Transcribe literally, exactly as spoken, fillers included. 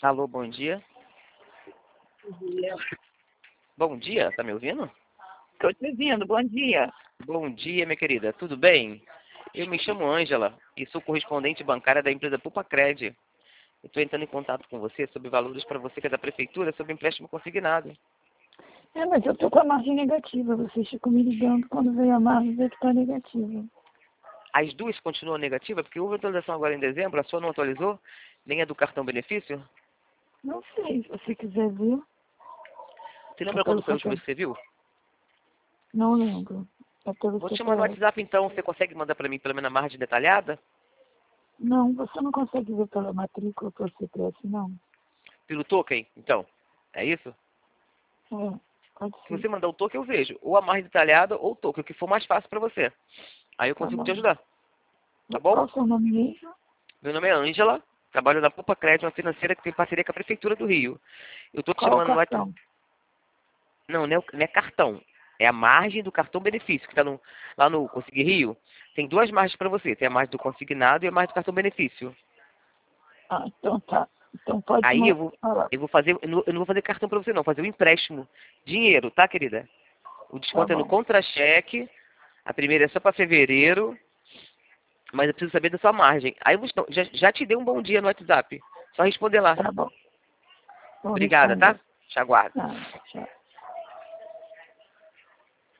Alô, bom dia. Bom dia. Bom dia, tá me ouvindo? Estou te ouvindo, bom dia. Bom dia, minha querida. Tudo bem? Eu me chamo Ângela e sou correspondente bancária da empresa Pupacred. Estou entrando em contato com você sobre valores para você que é da prefeitura sobre empréstimo consignado. É, mas eu estou com a margem negativa. Vocês ficam me ligando quando vem a margem ver que está negativa. As duas continuam negativas porque houve atualização agora em dezembro, a sua não atualizou? Nem a do cartão benefício? Não sei, se você quiser ver. Você É lembra quando pelo foi a última separado. vez que você viu? Não lembro. É pelo Vou te mandar no separado. WhatsApp então, você consegue mandar para mim pelo menos a margem detalhada? Não, você não consegue ver pela matrícula que você trouxe, não. Pelo token, então. É isso? É, pode Se ser. você mandar o token, eu vejo. Ou a margem detalhada ou o token, o que for mais fácil para você. Aí eu Tá consigo te bom. ajudar. Tá bom? Qual o seu nome mesmo? Meu nome é Ângela, trabalho na Pupa Crédito, uma financeira que tem parceria com a Prefeitura do Rio. Eu tô te Qual o chamando no WhatsApp. cartão? Não, não é, o- não é cartão. É a margem do cartão benefício, que está no, lá no Conseguir Rio. Tem duas margens para você. Tem a margem do consignado e a margem do cartão benefício. Ah, então tá. Então pode Aí eu vou, falar. eu vou fazer, eu não, eu não vou fazer cartão para você não, vou fazer o empréstimo. Dinheiro, tá, querida? O Tá desconto é no bom. contra-cheque. A primeira é só para fevereiro. Mas eu preciso saber da sua margem. Aí eu vou, já, já te dei um bom dia no WhatsApp. Só responder lá. Tá bom. Vou Obrigada, responder. tá? Te aguardo. Ah, tchau.